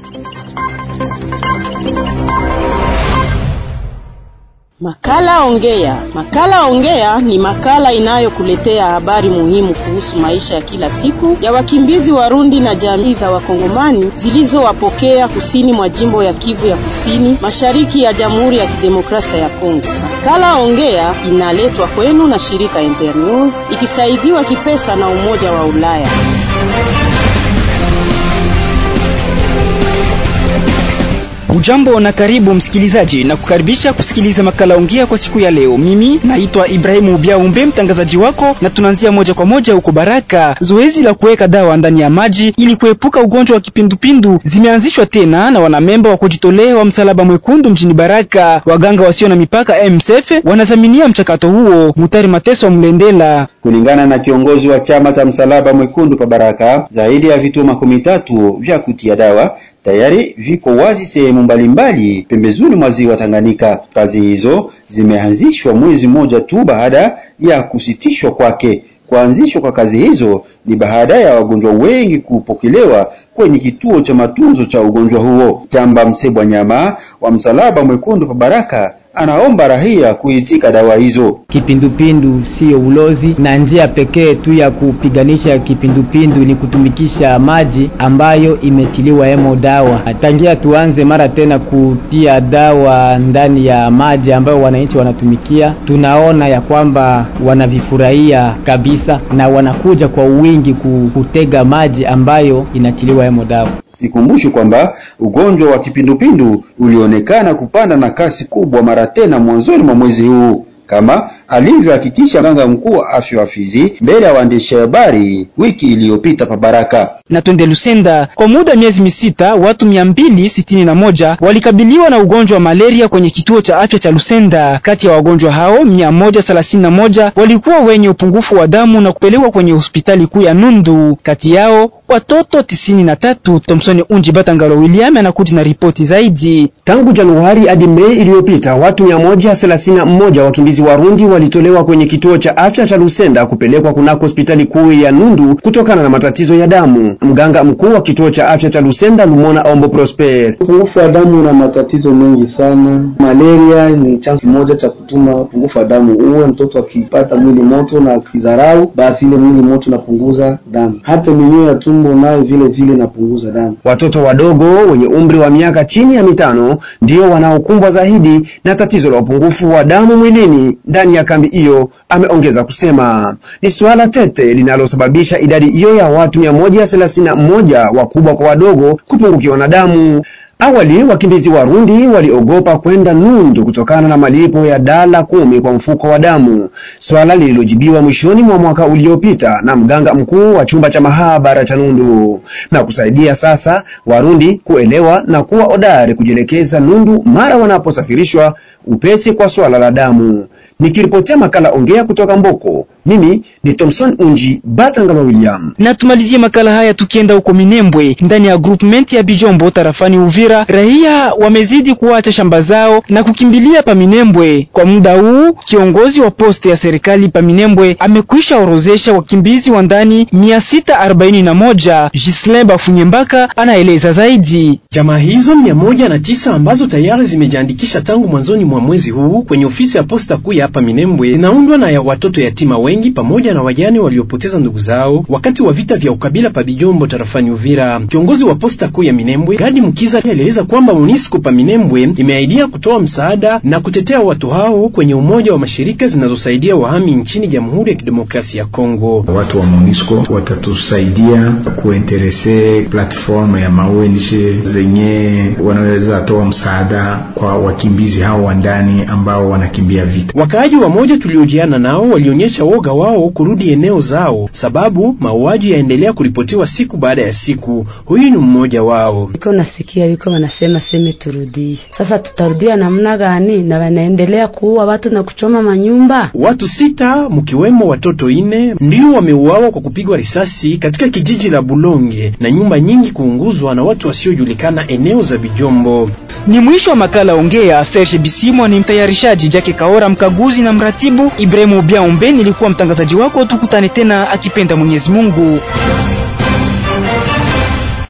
Makala Ongea. Makala Ongea ni makala inayokuletea habari muhimu kuhusu maisha ya kila siku ya wakimbizi Warundi na jamii za Wakongomani zilizowapokea kusini mwa jimbo ya Kivu ya Kusini, mashariki ya Jamhuri ya Kidemokrasia ya Kongo. Makala Ongea inaletwa kwenu na shirika Internews ikisaidiwa kipesa na Umoja wa Ulaya. Ujambo na karibu msikilizaji na kukaribisha kusikiliza makala Ongea kwa siku ya leo. Mimi naitwa Ibrahimu Biaumbe, mtangazaji wako, na tunaanzia moja kwa moja huko Baraka. Zoezi la kuweka dawa ndani ya maji ili kuepuka ugonjwa wa kipindupindu zimeanzishwa tena na wanamemba wa kujitolea wa Msalaba Mwekundu mjini Baraka. Waganga wasio na mipaka MSF wanazaminia mchakato huo. Mutari Mateso Mlendela. Kulingana na kiongozi wa chama cha Msalaba Mwekundu pa Baraka, zaidi ya vituo 13 vya kutia dawa tayari viko wazi sehemu mbalimbali pembezoni mwa ziwa Tanganyika. Kazi hizo zimeanzishwa mwezi mmoja tu baada ya kusitishwa kwake. Kuanzishwa kwa kazi hizo ni baada ya wagonjwa wengi kupokelewa kwenye kituo cha matunzo cha ugonjwa huo. Jamba Msebwa Nyama wa Msalaba Mwekundu pa Baraka anaomba raia kuitika dawa hizo. Kipindupindu sio ulozi, na njia pekee tu ya kupiganisha kipindupindu ni kutumikisha maji ambayo imetiliwa hemo dawa. Tangia tuanze mara tena kutia dawa ndani ya maji ambayo wananchi wanatumikia, tunaona ya kwamba wanavifurahia kabisa na wanakuja kwa wingi kutega maji ambayo inatiliwa hemo dawa. Ikumbushe kwamba ugonjwa wa kipindupindu ulionekana kupanda na kasi kubwa mara tena mwanzoni mwa mwezi huu, kama alivyohakikisha mganga mkuu wa afya wa Fizi mbele ya waandishi habari wiki iliyopita pa Baraka. Na twende Lusenda. Kwa muda miezi misita, watu 261 walikabiliwa na ugonjwa wa malaria kwenye kituo cha afya cha Lusenda. Kati ya wagonjwa hao 131 walikuwa wenye upungufu wa damu na kupelekwa kwenye hospitali kuu ya Nundu. Kati yao watoto 93. Thompson Unji Batangalo William anakuja na ripoti zaidi. Tangu Januari hadi Mei iliyopita, watu 131 wakimbizi Warundi walitolewa kwenye kituo cha afya cha Lusenda kupelekwa kunako hospitali kuu ya Nundu kutokana na matatizo ya damu. Mganga mkuu wa kituo cha afya cha Lusenda Lumona Ombo Prosper: upungufu wa damu na matatizo mengi sana. Malaria ni chanzo kimoja cha kutuma upungufu wa damu uwe. Mtoto akipata mwili moto na kidharau, basi ile mwili moto napunguza damu. Hata minyoo ya tumbo nayo vile napunguza damu. Watoto wadogo wenye umri wa miaka chini ya 5 ndio wanaokumbwa zaidi na tatizo la upungufu wa damu mwilini ndani ya kambi hiyo, ameongeza kusema. Ni swala tete linalosababisha idadi hiyo ya watu 131 wakubwa kwa wadogo kupungukiwa na damu. Awali wakimbizi Warundi waliogopa kwenda Nundu kutokana na malipo ya $10 kwa mfuko wa damu, swala lililojibiwa mwishoni mwa mwaka uliopita na mganga mkuu wa chumba cha mahabara cha Nundu, na kusaidia sasa Warundi kuelewa na kuwa hodari kujielekeza Nundu mara wanaposafirishwa upesi kwa swala la damu. Nikiripotia makala Ongea kutoka Mboko, mimi ni Thompson Unji Batangalo William. Na tumalizie makala haya tukienda huko Minembwe. Ndani ya groupment ya Bijombo tarafani Uvira, raia wamezidi kuacha shamba zao na kukimbilia pa Minembwe. Kwa muda huu, kiongozi wa poste ya serikali pa Minembwe amekwisha orozesha wakimbizi wa ndani 641. Gislain Bafunyembaka anaeleza zaidi. Jamaa hizo 109 ambazo tayari zimejiandikisha tangu mwanzoni mwa mwezi huu kwenye ofisi ya posta kuu hapa Minembwe zinaundwa na ya watoto yatima wengi pamoja na wajane waliopoteza ndugu zao wakati wa vita vya ukabila pa Bijombo tarafani Uvira. Kiongozi wa posta kuu ya Minembwe Gadi Mukiza alieleza kwamba MONUSCO pa Minembwe imeahidia kutoa msaada na kutetea watu hao kwenye umoja wa mashirika zinazosaidia wahami nchini Jamhuri ya Kidemokrasia ya Kongo. Watu wa MONUSCO watatusaidia kuinterese platform ya ONG zenye wanaweza toa msaada kwa wakimbizi hao wa ndani ambao wanakimbia vita. Wakaaji wa moja tuliojiana nao walionyesha woga wao kurudi eneo zao sababu mauaji yaendelea kuripotiwa siku baada ya siku. Huyu ni mmoja wao. Niko nasikia yuko wanasema seme turudie. Sasa tutarudia namna gani na wanaendelea kuua watu na kuchoma manyumba? Watu 6 mkiwemo watoto 4 ndio wameuawa kwa kupigwa risasi katika kijiji la Bulonge na nyumba nyingi kuunguzwa na watu wasiojulikana eneo za Bijombo. Ni mwisho wa makala Ongea. Serge Bisimwa ni mtayarishaji, Jackie Kaora mkaguzi na mratibu, Ibrahimu Biaumbe nilikuwa mtangazaji wako. Tukutane tena akipenda Mwenyezi Mungu.